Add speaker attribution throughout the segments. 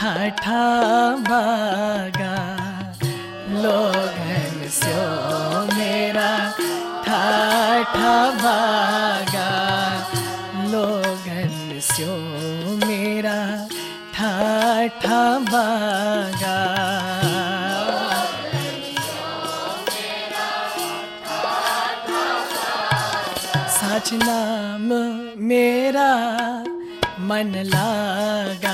Speaker 1: ठाठा बागा लोगन स्यो मेरा ठाठा बागा लोगन स्यो मेरा ठाठा बागा साच नाम मेरा मन लागा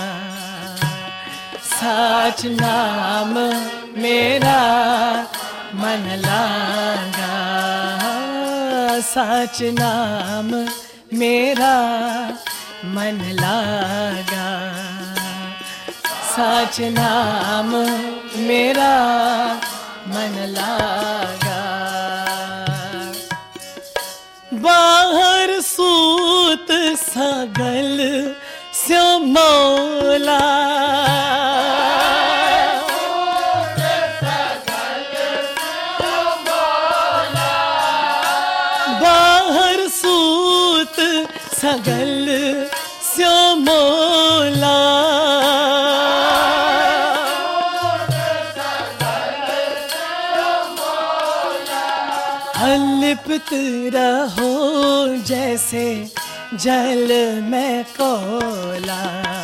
Speaker 1: साच नाम मेरा मन लागा साच नाम मेरा मन लागा साच नाम मेरा मन लागा बाहर सूत सगल स्यो मौला बाहर सूत सगल स्यो मौला अलिप्त रहो जैसे जल में कोला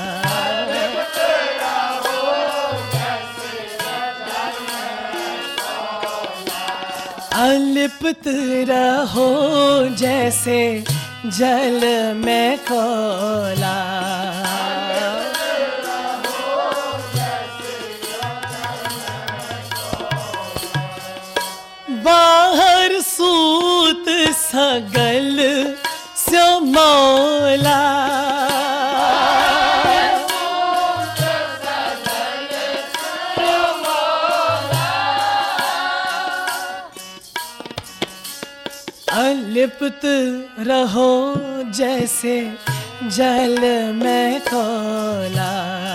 Speaker 1: अलिप्त रहो जैसे जल में कोला बाहर सूत सगल स्यो मौला अलिप्त रहो जैसे जल में कोला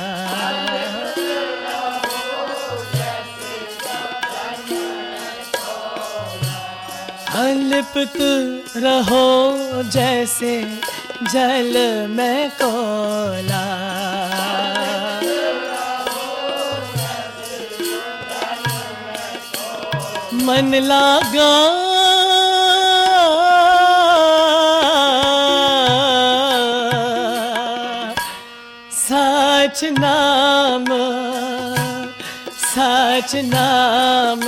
Speaker 1: अलिप्त रहो जैसे जल में कोला मन लागा साच नाम साच नाम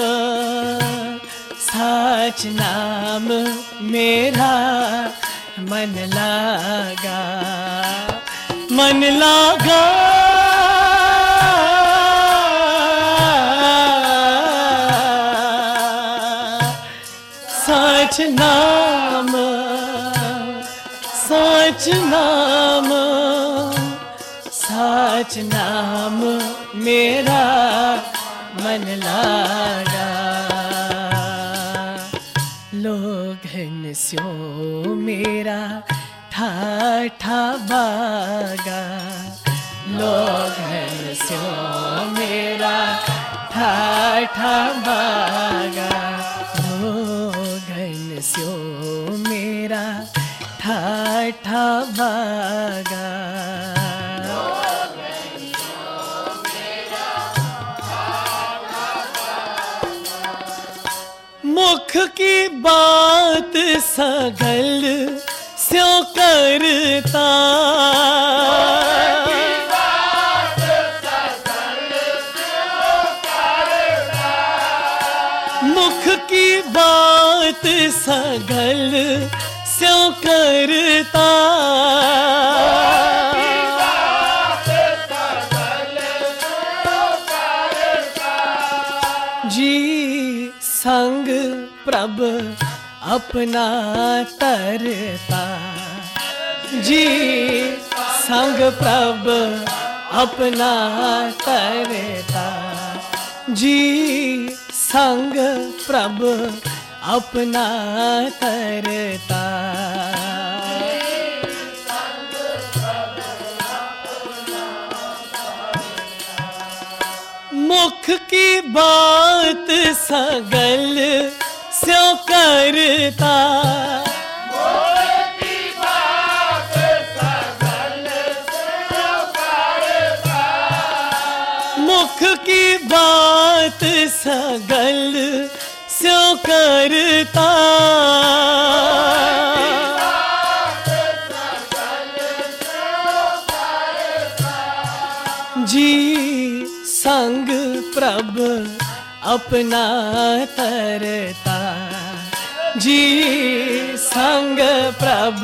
Speaker 1: साच नाम मेरा मन लागा मन लागा साच नाम साच नाम साच नाम मेरा मन लागा लोगन स्यो मेरा ठाठा बागा लोगन स्यो मेरा ठाठा बागा लोगन स्यो मेरा ठाठा बागा मुख की बात सगल स्यो करता मुख की बात सगल स्यो करता जी संग प्रभ अपना तरता जी संग प्रभ अपना तरता जी संग प्रभ अपना तरता मुख की बात सगल स्यो करता मुख की बात सगल स्यो करता की बात सगल स्यो करता, जी संग प्रभ अपना तरता, जी संग प्रभ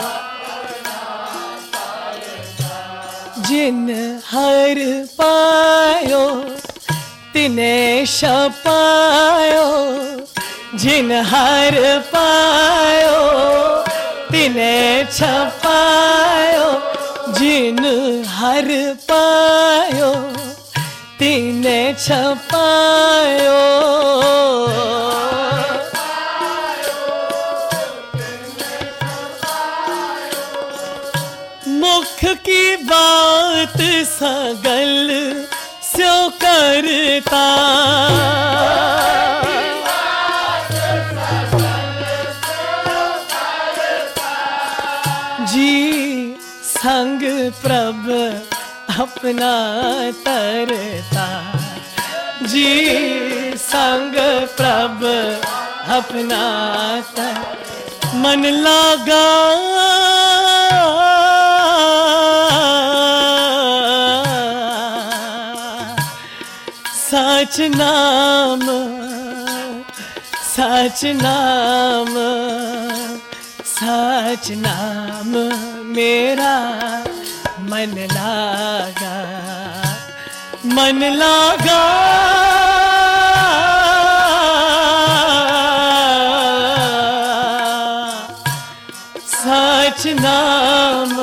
Speaker 1: जिन हर पायो तिने छपायो, जिन हर पायो तिने छपायो, जिन हर पायो तिने छपायो। मुख की बात सगल स्यो करता, जी संग प्रभ अपना तरता, जी संग प्रभ अपना तर। मन लागा सच नाम, सच नाम, सच नाम मेरा मन लागा, मन लागा सच नाम,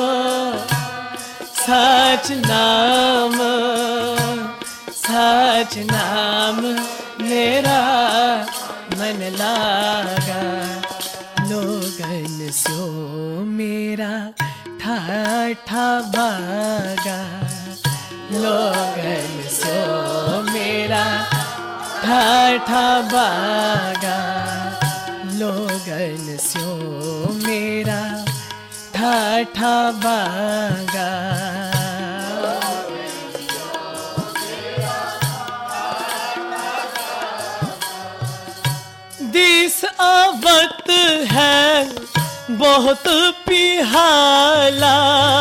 Speaker 1: सच नाम, सच नाम मेरा मन लागा। लोगन सो मेरा ठाठा भागा, लोगन सो मेरा ठाठा भागा, लोगन सो मेरा ठाठा भागा। दिस आवत है बहुत पिहाला,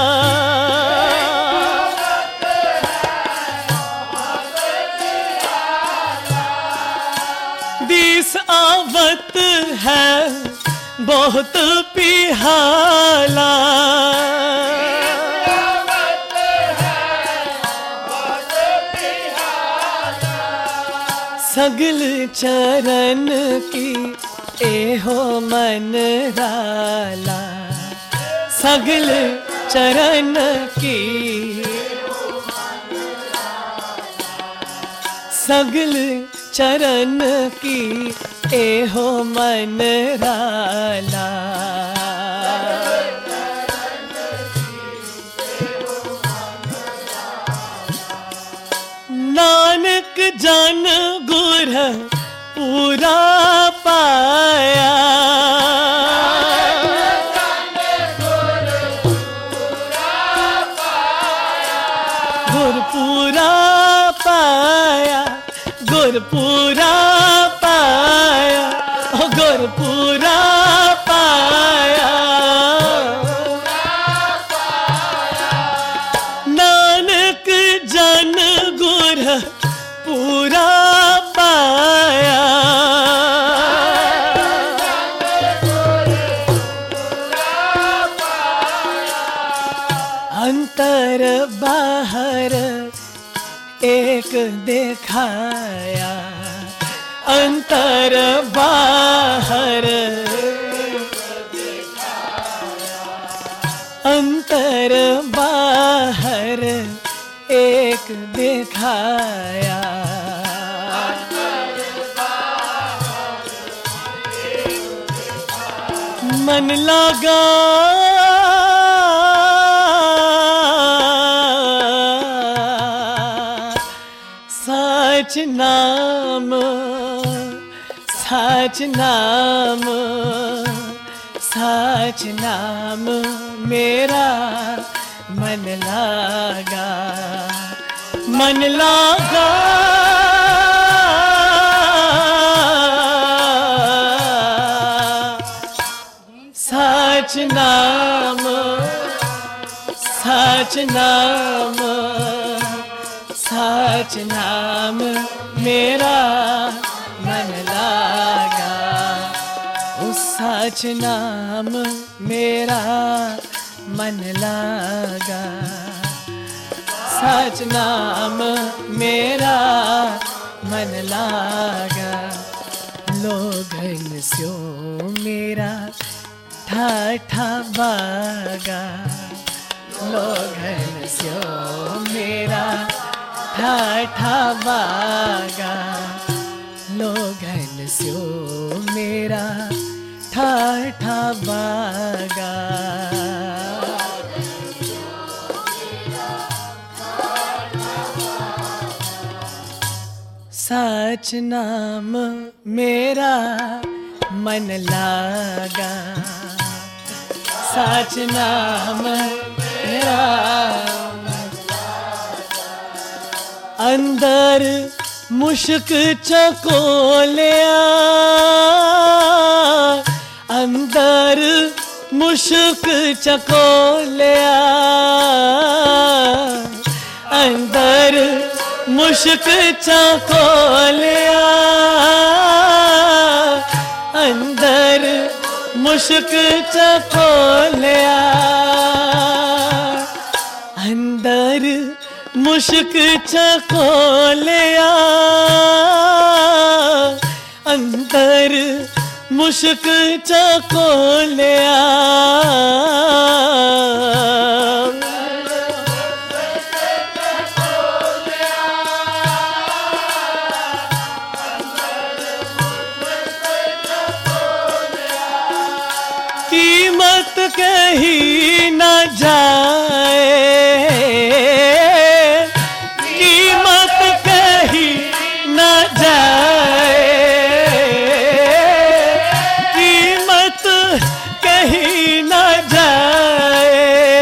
Speaker 1: दिस आवत है बहुत पिहाला, सगल चरण की एहो मन राला, सगल चरण की, सगल चरण की एहो मन राला। नानक जन गुर पूरा पाया, गुर पूरा पाया, गुर पूरा पाया, गुर पूरा पाया। नानक जन गुर पूरा पाया, अंतर बाहर एक दिखाया, अंतर बाहर, अंतर बाहर एक दिखाया। मन लगा सच नाम, सच नाम, सच नाम मेरा मन लागा, मन लागा सच नाम, सच नाम, सच नाम मेरा मन लागा। उस सच नाम मेरा मन लागा। सच नाम मेरा मन लागा। लोगन स्यो मेरा ठाठा बागा। लोगन स्यो मेरा ठाठा बागा। लोगन स्यो मेरा ठाठा बागा। सच नाम मेरा मन लागा। सच नाम मेरा अंदर मुश्क चकोलिया। अंदर मुश्क चकोलिया। अंदर मुश्क चकोलिया। अंदर मुश्क चकोलिया। अंदर मुश्क चकोलिया। अंदर मुश्क चकोलिया। कीमत कही न जाए। कीमत कही न जाए। कीमत कही न जाए।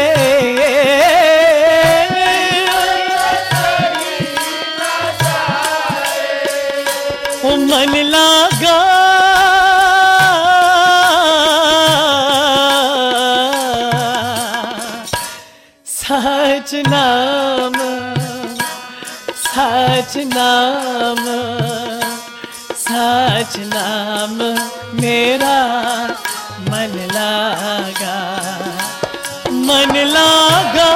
Speaker 1: ओ मन लागा सच नाम, सच नाम, सच नाम मेरा मन लागा। मन लागा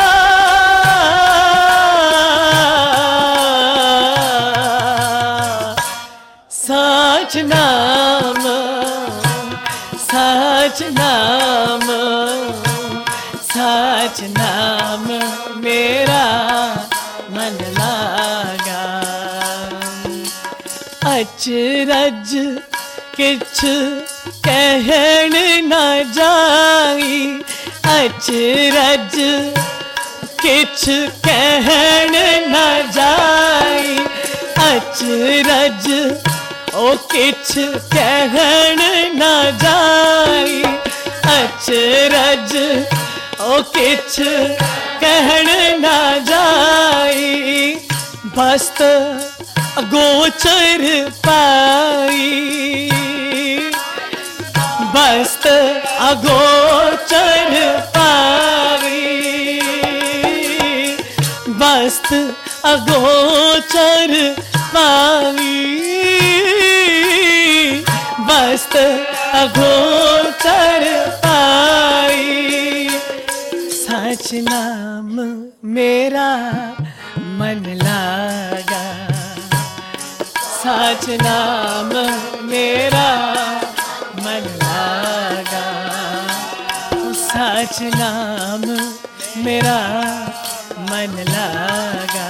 Speaker 1: सच नाम, सच नाम, सच नाम मेरा मन लागा। अचरज किछ कहन न जाई। अचरज किछ कहन न जाई। अचरज ओ किछ कहन न जाई। अचरज ओ किछ कहन न जाई। बस्त गोचर पाई। बस्त अगोचर पाई। बस्त अगोचर पाई। बस्त अगोचर पाई। सच नाम मेरा मन लागा। सच नाम मेरा मन लागा। सच नाम मेरा मन लागा।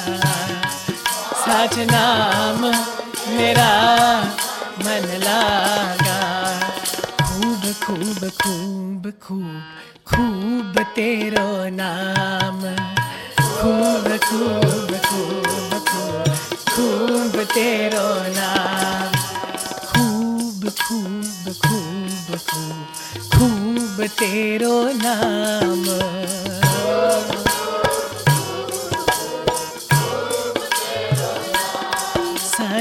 Speaker 1: सच नाम मेरा मन लागा। खूब खूब खूब खूब खूब तेरो नाम। खूब खूब खूब खूब खूब तेरो नाम। खूब खूब खूब खूब खूब तेरो नाम।